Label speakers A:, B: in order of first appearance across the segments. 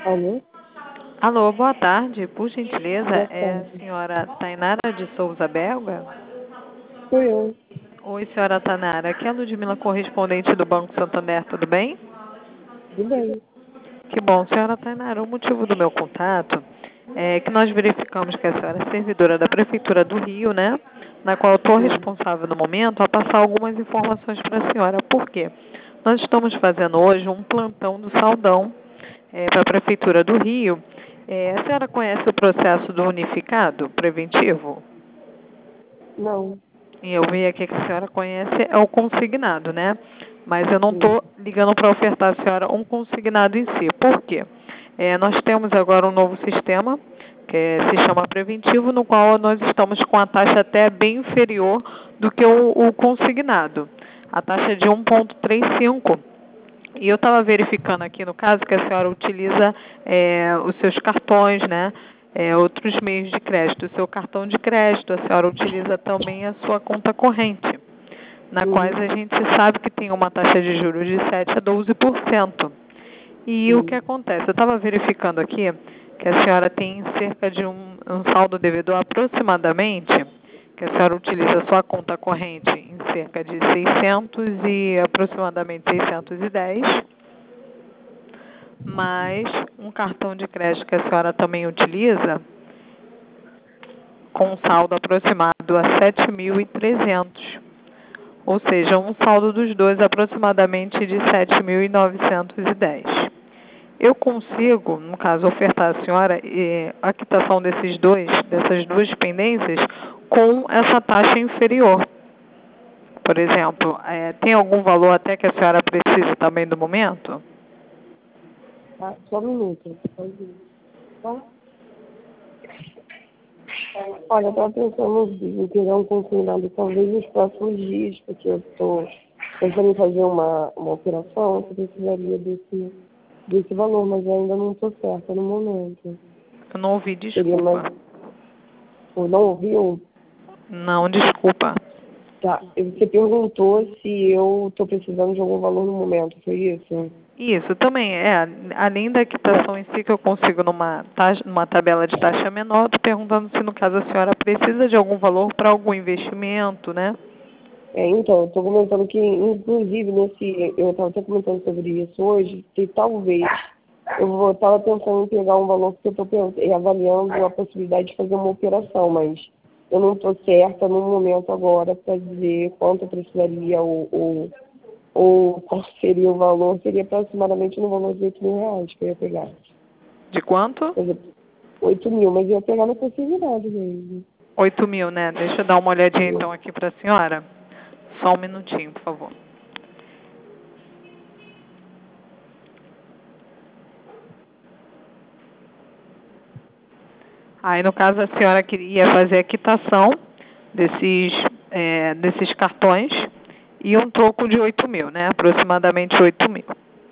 A: Alô?
B: Alô, boa tarde. Por gentileza,
A: Boa
B: é a
A: tarde.
B: senhora Tainara de Souza Belga?
A: Sou eu.
B: Oi, senhora Tainara. Aqui é a Ludmila, correspondente do Banco Santander, tudo bem?
A: Tudo bem?
B: Que bom, senhora Tainara. O motivo do meu contato é que nós verificamos que a senhora é servidora da Prefeitura do Rio, né? Na qual eu estou
A: Sim.
B: responsável no momento a passar algumas informações para a senhora. Por quê? Nós estamos fazendo hoje um plantão do Saldão para a Prefeitura do Rio. A senhora conhece o processo do unificado preventivo?
A: Não.
B: E eu vi aqui que a senhora conhece é o consignado, né? Mas eu não
A: Sim.
B: estou ligando para ofertar à senhora um consignado em si. Por quê? Nós temos agora um novo sistema que se chama preventivo, no qual nós estamos com a taxa até bem inferior do que o consignado. A taxa é de 1,35. E eu estava verificando aqui no caso que a senhora utiliza os seus cartões, né? Outros meios de crédito. O seu cartão de crédito, a senhora utiliza também a sua conta corrente, na qual
A: Uhum.
B: a gente sabe que tem uma taxa de juros de 7 a 12%. E o que
A: Sim.
B: acontece? Eu estava verificando aqui que a senhora tem cerca de um saldo devedor aproximadamente, que a senhora utiliza a sua conta corrente em cerca de 600 e aproximadamente 610, mais um cartão de crédito que a senhora também utiliza com um saldo aproximado a 7.300, ou seja, um saldo dos dois aproximadamente de 7.910. Eu consigo, no caso, ofertar à senhora a quitação dessas duas pendências com essa taxa inferior. Por exemplo, tem algum valor até que a senhora precise também do momento?
A: Tá? Só um minuto. Só um minuto. Tá? Olha, eu estava pensando em pegar um consignado talvez nos próximos dias, porque eu estou pensando em fazer uma operação que precisaria desse valor, mas eu ainda não estou certa no momento.
B: Eu não ouvi,
A: Seria mais...
B: desculpa.
A: Ou não ouviu?
B: Não, desculpa.
A: Tá. Você perguntou se eu estou precisando de algum valor no momento, foi isso?
B: Isso também além da quitação em si que eu consigo numa tabela de taxa menor, estou perguntando se no caso a senhora precisa de algum valor para algum investimento, né?
A: Então, eu estou comentando que, inclusive, eu estava até comentando sobre isso hoje, que talvez eu estava pensando em pegar um valor que eu estou avaliando a possibilidade de fazer uma operação, mas eu não estou certa no momento agora para dizer quanto eu precisaria ou qual seria o valor. Seria aproximadamente no valor de R$ 8.000 que eu ia pegar.
B: De quanto?
A: Quer dizer, 8 mil, mas eu ia pegar na possibilidade mesmo.
B: 8.000, né? Deixa eu dar uma olhadinha então aqui para a senhora. Só um minutinho, por favor. Aí, no caso, a senhora queria fazer a quitação desses cartões e um troco de 8.000, né? Aproximadamente 8.000.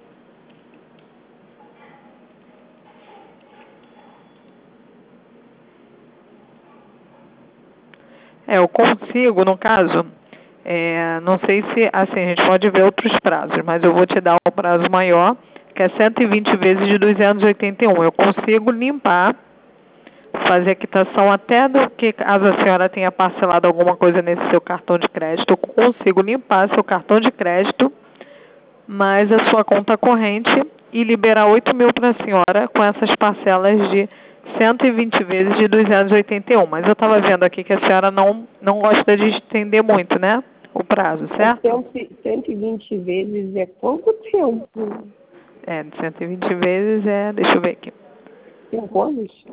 B: Eu consigo, no caso, não sei se, assim, a gente pode ver outros prazos, mas eu vou te dar um prazo maior, que é 120 vezes de 281. Eu consigo limpar, fazer a quitação até do que, caso a senhora tenha parcelado alguma coisa nesse seu cartão de crédito, eu consigo limpar seu cartão de crédito, mais a sua conta corrente e liberar 8.000 para a senhora com essas parcelas de 120 vezes de 281. Mas eu estava vendo aqui que a senhora não gosta de estender muito, né? O prazo,
A: Mas
B: certo?
A: 120 vezes é quanto tempo?
B: De 120 vezes deixa eu ver aqui,
A: 5 anos?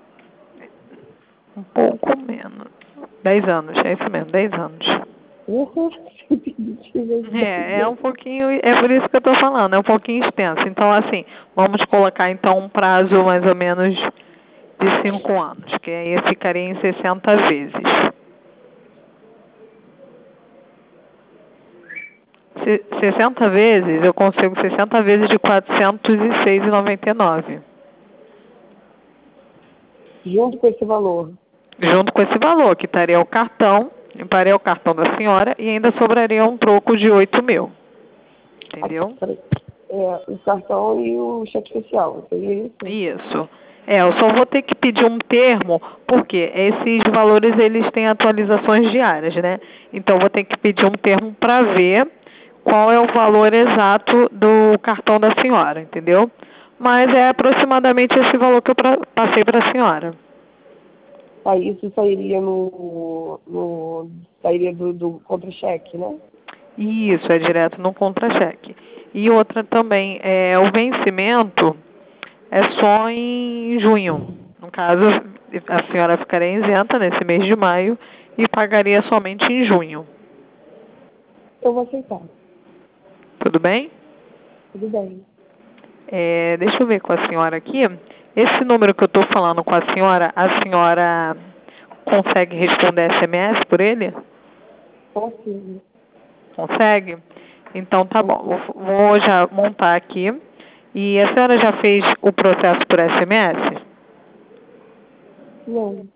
B: um pouco menos. 10 anos, é isso mesmo, 10 anos.
A: 120 vezes 10
B: É
A: anos.
B: um pouquinho, é por isso que eu estou falando, é um pouquinho extenso. Então, assim, vamos colocar então um prazo mais ou menos de 5 anos, que aí ficaria em 60 vezes. 60 vezes, eu consigo 60 vezes de 406,99.
A: Junto com esse valor.
B: Junto com esse valor, que estaria o cartão, limparia o cartão da senhora e ainda sobraria um troco de 8.000. Entendeu?
A: Peraí. O cartão e o cheque especial, seria isso?
B: Isso. Eu só vou ter que pedir um termo, porque esses valores eles têm atualizações diárias, né? Então eu vou ter que pedir um termo para ver qual é o valor exato do cartão da senhora, entendeu? Mas é aproximadamente esse valor que eu passei para a senhora.
A: Isso sairia sairia do contra-cheque, né?
B: Isso, é direto no contra-cheque. E outra também, o vencimento é só em junho. No caso, a senhora ficaria isenta nesse mês de maio e pagaria somente em junho.
A: Eu vou aceitar.
B: Tudo bem?
A: Tudo bem.
B: Deixa eu ver com a senhora aqui. Esse número que eu estou falando com a senhora consegue responder SMS por ele?
A: Consigo.
B: Consegue? Então tá bom. Vou já montar aqui. E a senhora já fez o processo por SMS?
A: Não.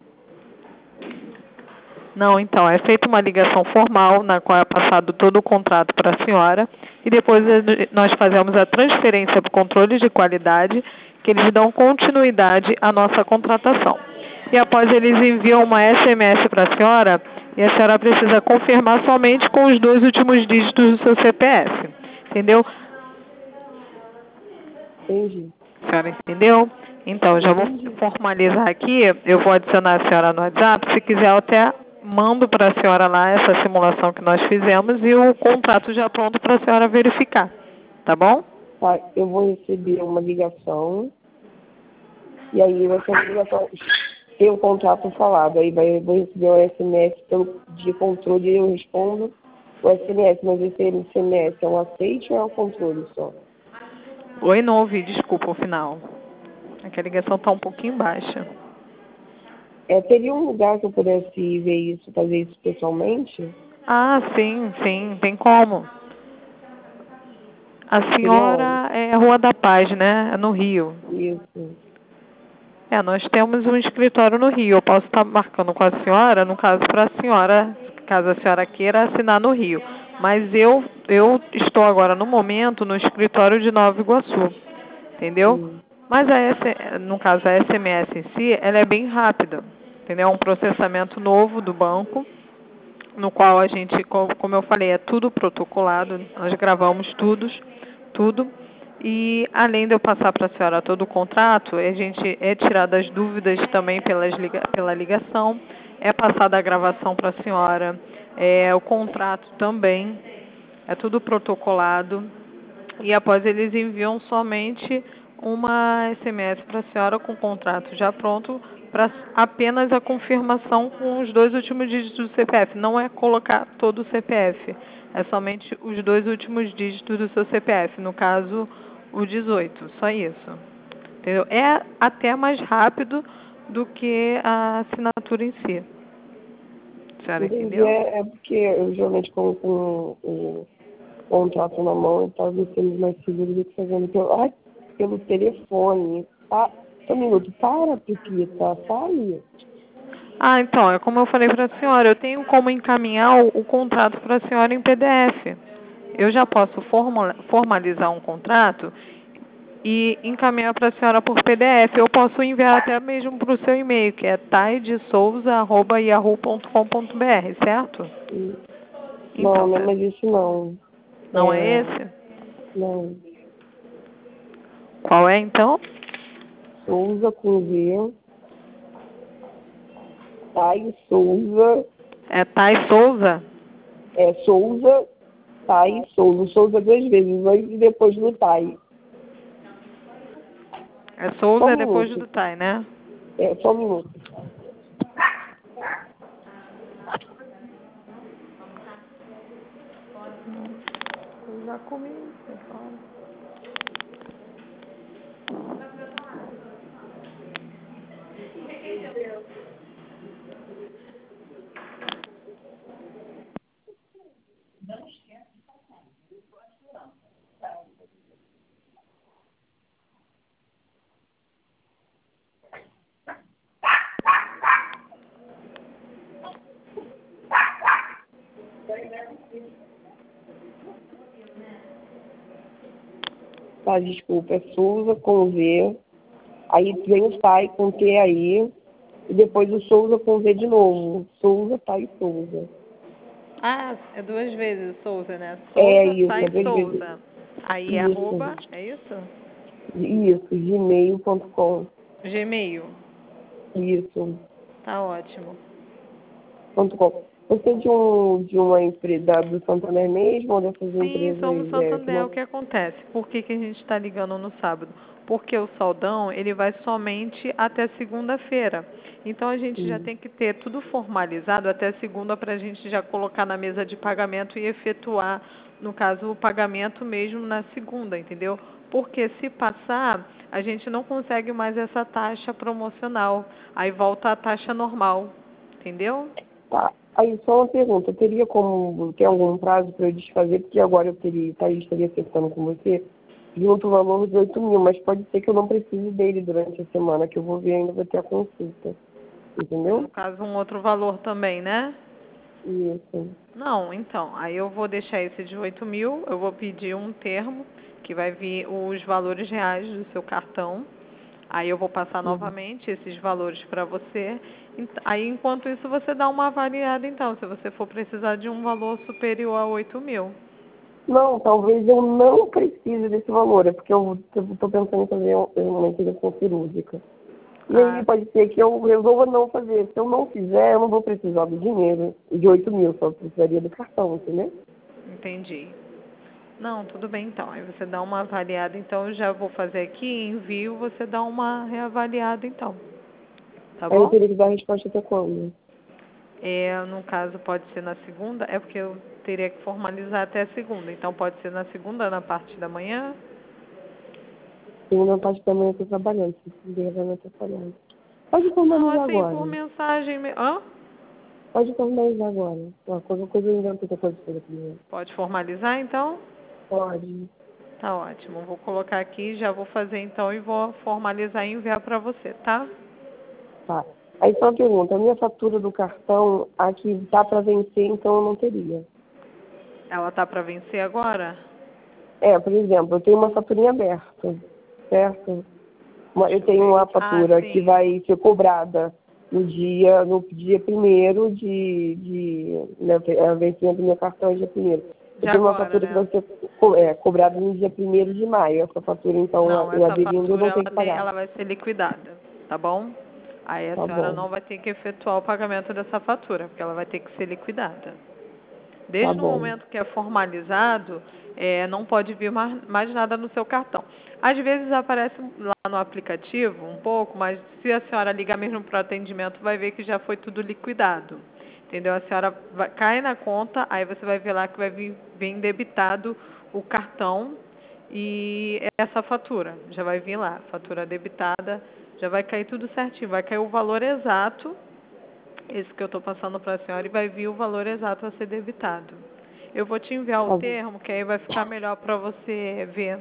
B: Não, então, é feita uma ligação formal na qual é passado todo o contrato para a senhora e depois nós fazemos a transferência para o controle de qualidade, que eles dão continuidade à nossa contratação. E após eles enviam uma SMS para a senhora e a senhora precisa confirmar somente com os 2 últimos dígitos do seu CPF. Entendeu?
A: Entendi.
B: A senhora entendeu? Então, já vou formalizar aqui, eu vou adicionar a senhora no WhatsApp, se quiser eu até mando para a senhora lá essa simulação que nós fizemos e o contrato já pronto para a senhora verificar, tá bom?
A: Tá, eu vou receber uma ligação e aí vai ser uma ligação, tem o contrato falado, aí vou receber o SMS de controle e eu respondo o SMS, mas esse SMS é um aceite ou é um controle só?
B: Oi, não ouvi, desculpa o final. É que a ligação está um pouquinho baixa.
A: Teria um lugar que eu pudesse ver isso, fazer isso pessoalmente?
B: Ah, sim, sim, tem como. A
A: Seria onde?
B: senhora é Rua da Paz, né? É no Rio.
A: Isso.
B: Nós temos um escritório no Rio. Eu posso estar marcando com a senhora, no caso para a senhora, caso a senhora queira assinar no Rio. Mas eu estou agora, no momento, no escritório de Nova Iguaçu. Entendeu?
A: Sim.
B: Mas no caso a SMS em si, ela é bem rápida. Entendeu? É um processamento novo do banco, no qual a gente, como eu falei, é tudo protocolado. Nós gravamos tudo. E além de eu passar para a senhora todo o contrato, a gente tirado as dúvidas também pela ligação, é passada a gravação para a senhora, o contrato também, é tudo protocolado. E após eles enviam somente uma SMS para a senhora com o contrato já pronto, para apenas a confirmação com os 2 últimos dígitos do CPF. Não é colocar todo o CPF, é somente os 2 últimos dígitos do seu CPF, no caso o 18, só isso. Entendeu? É até mais rápido do que a assinatura em si. A senhora
A: Entendi.
B: entendeu?
A: É porque eu geralmente com o contrato na mão, talvez sendo mais seguro do que fazendo pelo telefone. Um minuto, para, Pepita, fale.
B: Então, é como eu falei para a senhora, eu tenho como encaminhar o contrato para a senhora em PDF. Eu já posso formalizar um contrato e encaminhar para a senhora por PDF. Eu posso enviar até mesmo para o seu e-mail, que é taidesouza@yahoo.com.br, certo?
A: Não,
B: Então,
A: não é mais isso não.
B: não é esse?
A: Não.
B: Qual é então?
A: Souza com V. Tai Souza.
B: É Tai Souza?
A: Souza, Tai Souza. Souza 2 vezes, antes e depois do Tai.
B: É
A: Só
B: Souza
A: um
B: depois do
A: minuto.
B: Tai, né?
A: Só um minuto.
B: Eu já comi, pessoal.
A: Tá, desculpa, é Souza com Z, aí vem o Thay com T aí, e depois o Souza com Z de novo. Souza, Thay Souza.
B: Ah, é duas vezes Souza, né?
A: É
B: Souza,
A: isso, é
B: Thay
A: duas vezes.
B: Souza. Aí é
A: Isso,
B: arroba, é isso?
A: isso, gmail.com.
B: Gmail.
A: Isso,
B: Tá ótimo.
A: .com. Você é de uma empresa do Santander mesmo ou dessas
B: Sim,
A: empresas
B: somos
A: que
B: Santander. O
A: não...
B: que acontece? Por que que a gente está ligando no sábado? Porque o saldão, ele vai somente até segunda-feira. Então, a gente já
A: Sim.
B: tem que ter tudo formalizado até segunda para a gente já colocar na mesa de pagamento e efetuar, no caso, o pagamento mesmo na segunda, entendeu? Porque se passar, a gente não consegue mais essa taxa promocional. Aí volta a taxa normal, entendeu?
A: Tá. Aí só uma pergunta, teria como ter algum prazo para eu desfazer, porque agora eu estaria acertando com você, junto o valor de 8.000, mas pode ser que eu não precise dele durante a semana, que eu vou ver ainda, vou ter a consulta.
B: No
A: Entendeu?
B: caso, um outro valor também, né?
A: Isso.
B: Não, então, aí eu vou deixar esse de 8.000, eu vou pedir um termo que vai vir os valores reais do seu cartão. Aí eu vou passar
A: Uhum.
B: novamente esses valores para você. Aí, enquanto isso, você dá uma avaliada, então, se você for precisar de um valor superior a 8.000.
A: Não, talvez eu não precise desse valor, é porque eu estou pensando em fazer uma intervenção cirúrgica. E aí
B: Ah,
A: pode ser que eu resolva não fazer. Se eu não fizer, eu não vou precisar do dinheiro, de 8.000, só precisaria do cartão, entendeu?
B: entendi. Não, tudo bem então. Aí você dá uma avaliada, então eu já vou fazer aqui, envio, você dá uma reavaliada então. Tá
A: Aí eu
B: bom?
A: teria que dar a resposta até quando?
B: No caso, pode ser na segunda, é porque eu teria que formalizar até a segunda. Então, pode ser na segunda, na parte da manhã?
A: Segunda parte da manhã eu estou trabalhando, se puder, vai me atrapalhar. Pode
B: Não,
A: formalizar
B: assim, por
A: agora.
B: mensagem. Hã?
A: Pode formalizar agora. Qualquer coisa eu invento outra coisa para primeiro.
B: Pode formalizar, então?
A: Pode.
B: Tá ótimo. Vou colocar aqui, já vou fazer então e vou formalizar e enviar para você, tá?
A: Tá. Aí só uma pergunta, a minha fatura do cartão aqui tá para vencer, então eu não teria.
B: Ela tá para vencer agora?
A: É, por exemplo, eu tenho uma faturinha aberta, certo? Eu
B: Deixa eu
A: tenho
B: ver.
A: uma
B: Ah,
A: fatura que
B: sim.
A: vai ser cobrada no dia 1º né, o vencimento do meu cartão é dia 1º.
B: De
A: Eu tenho uma
B: agora,
A: fatura que vai
B: né?
A: ser cobrada no dia 1º de maio. Essa fatura, então,
B: Não,
A: eu
B: essa
A: aderindo, eu
B: fatura
A: não tenho que pagar.
B: ela vai ser liquidada, tá bom? Aí a
A: Tá
B: senhora
A: bom,
B: não vai ter que efetuar o pagamento dessa fatura, porque ela vai ter que ser liquidada.
A: tá
B: Desde o
A: bom.
B: momento que é formalizado, não pode vir mais nada no seu cartão. Às vezes aparece lá no aplicativo um pouco, mas se a senhora ligar mesmo para o atendimento, vai ver que já foi tudo liquidado. Entendeu? A senhora cai na conta, aí você vai ver lá que vai vir debitado o cartão e essa fatura. Já vai vir lá, fatura debitada, já vai cair tudo certinho, vai cair o valor exato, esse que eu estou passando para a senhora, e vai vir o valor exato a ser debitado. Eu vou te enviar o
A: Tá bom,
B: termo, que aí vai ficar melhor para você ver,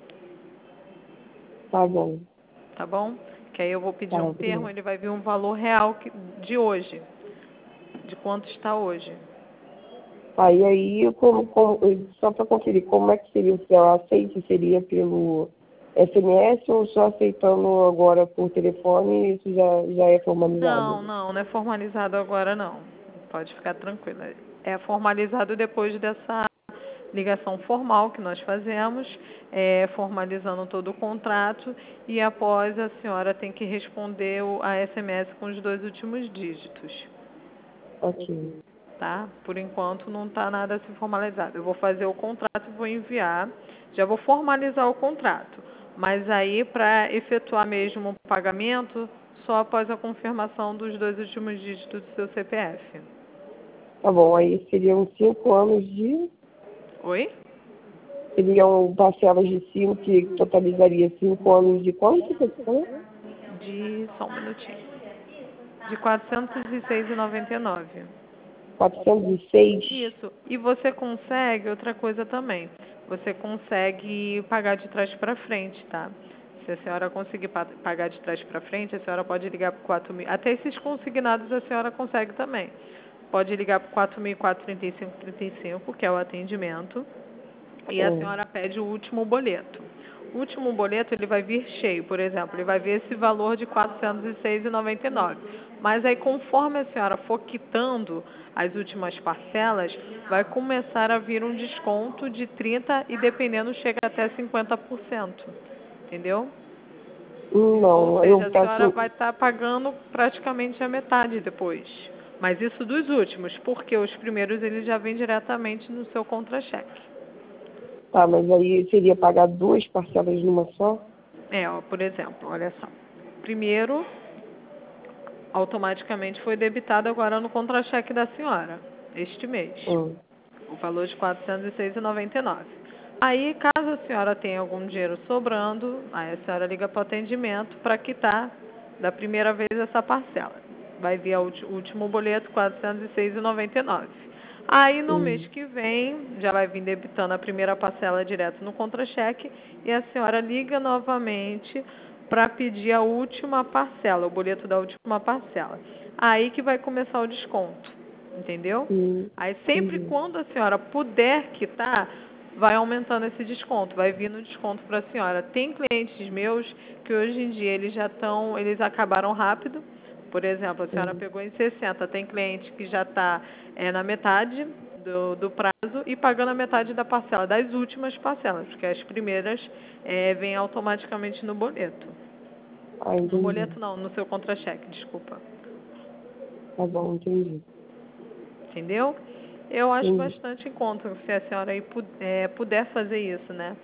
A: tá bom.
B: tá bom? Que aí eu vou
A: Tá,
B: pedir um termo,
A: obrigada.
B: ele vai vir um valor real de hoje, de quanto está hoje.
A: Aí, só para conferir, como é que seria o seu aceite? Seria pelo SMS ou só aceitando agora por telefone e isso já é formalizado?
B: Não é formalizado agora não. Pode ficar tranquila. É formalizado depois dessa ligação formal que nós fazemos, formalizando todo o contrato e após a senhora tem que responder a SMS com os 2 últimos dígitos,
A: Ok,
B: tá? Por enquanto não está nada assim formalizado. Eu vou fazer o contrato e vou enviar, já vou formalizar o contrato, mas aí para efetuar mesmo o pagamento só após a confirmação dos 2 últimos dígitos do seu CPF.
A: tá bom. Aí
B: Oi?
A: seriam parcelas de 5, que totalizaria 5 anos de quanto, pessoal?
B: Só um minutinho. De 406,99.
A: 406.
B: Isso. E você consegue outra coisa também. Você consegue pagar de trás para frente, tá? Se a senhora conseguir pagar de trás para frente, a senhora pode ligar para 4.000. Até esses consignados a senhora consegue também. Pode ligar para 4.435,35, que é o atendimento, e a senhora pede o último boleto. último boleto ele vai vir cheio, por exemplo, ele vai vir esse valor de R$ 406,99. Mas aí, conforme a senhora for quitando as últimas parcelas, vai começar a vir um desconto de 30% e dependendo chega até 50%. Entendeu? Ou
A: Não, eu
B: seja, a senhora
A: peço.
B: vai estar pagando praticamente a metade depois. Mas isso dos últimos, porque os primeiros eles já vêm diretamente no seu contra-cheque.
A: Tá, mas aí seria pagar duas parcelas numa só?
B: Ó, por exemplo, olha só. Primeiro, automaticamente foi debitado agora no contra-cheque da senhora, este mês. O valor de R$ 406,99. Aí, caso a senhora tenha algum dinheiro sobrando, aí a senhora liga para o atendimento para quitar da primeira vez essa parcela. Vai vir o último boleto, R$ 406,99. Aí, no mês que vem, já vai vir debitando a primeira parcela direto no contra-cheque e a senhora liga novamente para pedir a última parcela, o boleto da última parcela. Aí que vai começar o desconto, entendeu? Aí sempre quando a senhora puder quitar, vai aumentando esse desconto, vai vindo desconto para a senhora. Tem clientes meus que hoje em dia eles acabaram rápido. Por exemplo, a senhora pegou em 60, tem cliente que já está na metade do prazo e pagando a metade da parcela, das últimas parcelas, porque as primeiras vêm automaticamente no boleto. No boleto não, no seu contra-cheque, desculpa.
A: Tá bom, entendi.
B: Entendeu? Eu acho bastante em conta se a senhora aí puder fazer isso, né?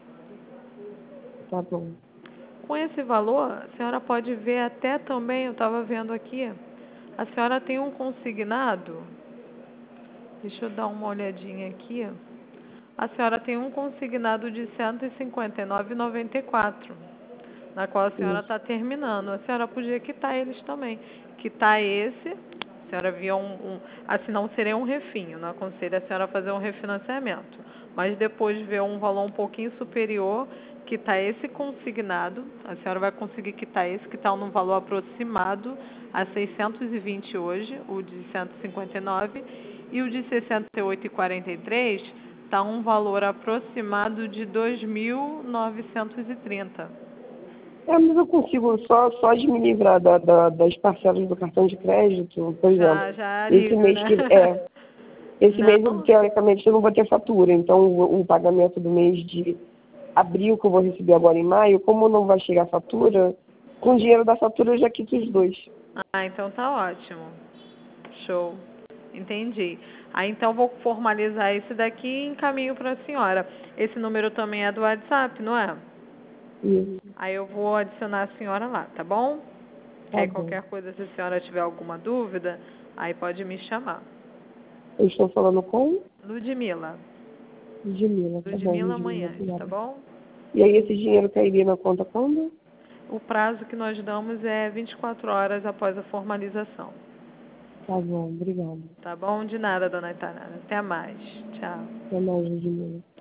A: Tá bom.
B: Com esse valor, a senhora pode ver até também, eu estava vendo aqui, a senhora tem um consignado, deixa eu dar uma olhadinha aqui, a senhora tem um consignado de R$ 159,94, na qual a senhora está terminando. A senhora podia quitar eles também. Quitar esse, a senhora via assim não seria um refinho, não aconselho a senhora fazer um refinanciamento, mas depois ver um valor um pouquinho superior, quitar esse consignado, a senhora vai conseguir quitar esse, que está num valor aproximado a 620 hoje, o de 159, e o de 68,43 está um valor aproximado de 2.930.
A: Mas eu consigo só de me livrar das parcelas do cartão de crédito, por exemplo.
B: Já
A: Esse
B: alívio,
A: mês
B: né?
A: Esse mês,
B: Não.
A: teoricamente, eu não vou ter fatura. Então, o pagamento do mês de abril, que eu vou receber agora em maio, como não vai chegar a fatura, com o dinheiro da fatura eu já quito os dois.
B: Então tá ótimo. Show. Entendi. Aí então vou formalizar esse daqui e encaminho para a senhora. Esse número também é do WhatsApp, não é?
A: Isso.
B: Aí eu vou adicionar a senhora lá, tá bom?
A: Tá bom.
B: Qualquer coisa, se a senhora tiver alguma dúvida, aí pode me chamar.
A: Eu estou falando com
B: Ludmila.
A: Ludmila, tá bom,
B: Ludmila
A: Ludmila,
B: amanhã, tá
A: obrigada.
B: bom?
A: E aí esse dinheiro cairia na conta quando?
B: O prazo que nós damos é 24 horas após a formalização.
A: Tá bom, obrigada.
B: Tá bom? De nada, dona Itanara. Até mais. Tchau.
A: Até mais, Ludmila.